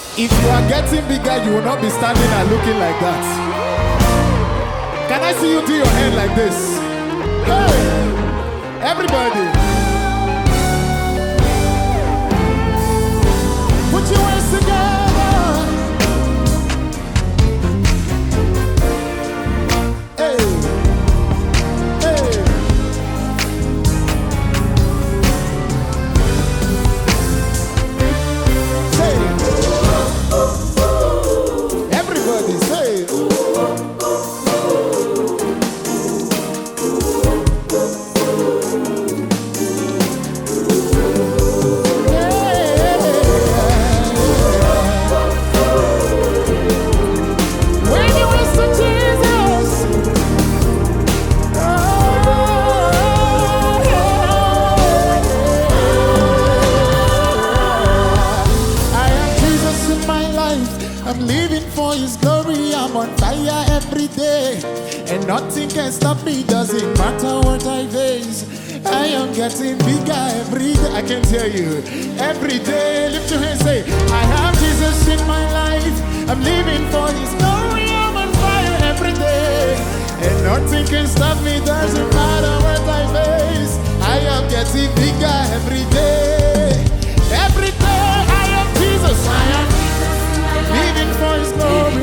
If you are getting bigger, you will not be standing and looking like that. Can I see you do your hand like this? Hey, everybody. Put your hands together. Hey, hey. Everybody say when you listen to Jesus, I am Jesus in my life. I'm living for His glory. I'm on fire every day, and nothing can stop me. Doesn't matter what I face. I am getting bigger every day. I can tell you every day. Lift your hands, say, I have Jesus in my life. I'm living for His glory. I'm on fire every day, and nothing can stop me. Doesn't matter what I face. I am getting bigger every day. Every day I am Jesus. I am living for His glory,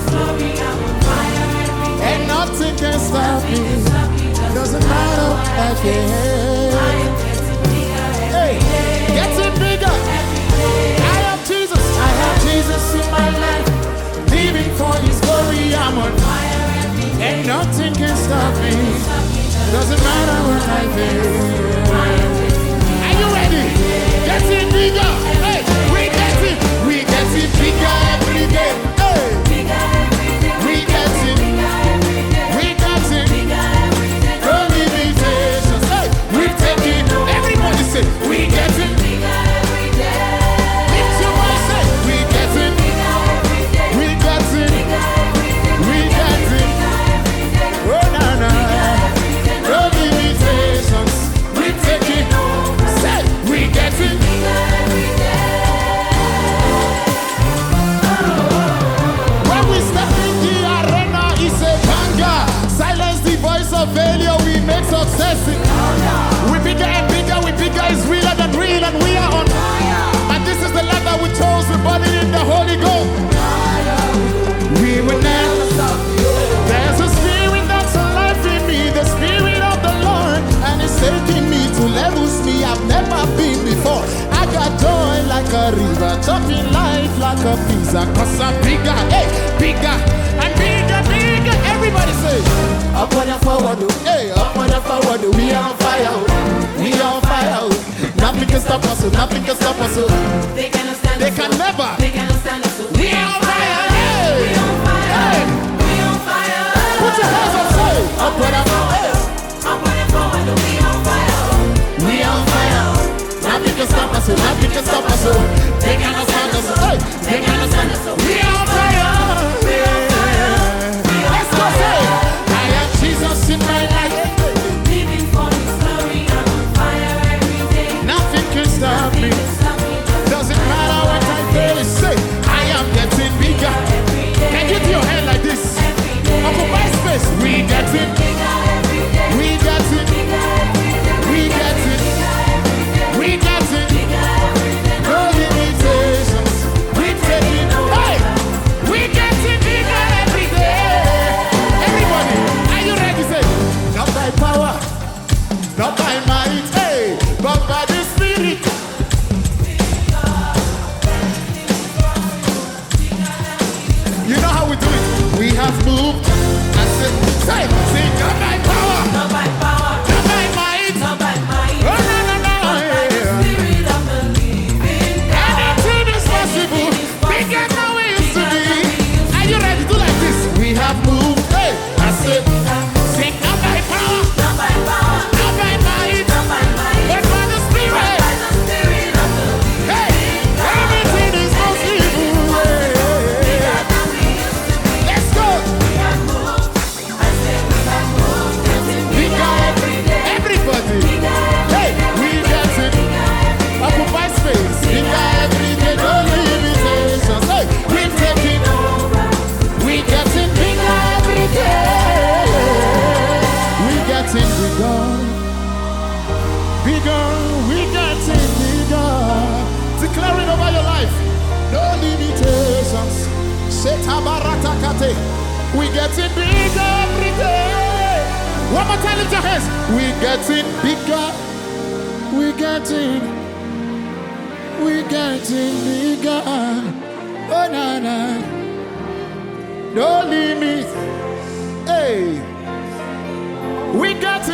and nothing can stop me. Doesn't matter what I feel. Hey, getting bigger. I have Jesus. I have Jesus in my life. Living for His glory. I'm on fire, and nothing can stop me. Doesn't matter what I feel. Are you ready? Getting bigger. Hey, we getting bigger every day. Hey, we getting no limitations. Hey, we taking. Everybody say we getting. Lift your voice, say we getting. Oh na na, no limitations. We taking. Say we getting. When we step in the arena, it's a banger. Silence the voice of failure, we make success. We bigger and bigger, we bigger is realer than real, and we are on fire. And this is the life that we chose, we burning in the Holy Ghost. We will never stop. There's a spirit that's alive in me, the spirit of the Lord, and it's taking me to levels me I've never been before. I got joy like a river, jumping life like a pizza, cause I'm bigger, hey, bigger and bigger, bigger. Everybody say, up on the forward, hey, up on the forward, we are on fire, we are on fire. Nothing can stop us, nothing can stop us. They cannot stand us. They can never. They cannot stand us. We are on fire, hey, we on fire. Hey. We on fire. Put your hands up, say, up on the forward, up on the forward, we on fire. we are on fire. Nothing can stop us, nothing can stop us. They cannot stand us, hey, they cannot stand us. We are on fire. We on fire. Let's go, say, I have Jesus in my life. Living for His glory, I'm on fire every day. Nothing can stop me. Doesn't matter what I face. Say, I am getting bigger. Can you do your hand like this? Occupy space. We getting. We getting. We getting. We getting. No limitations. We taking. party. We getting bigger every day. One more time, lift your hands. We getting bigger. We getting bigger. Oh na na. No limit. Hey. We getting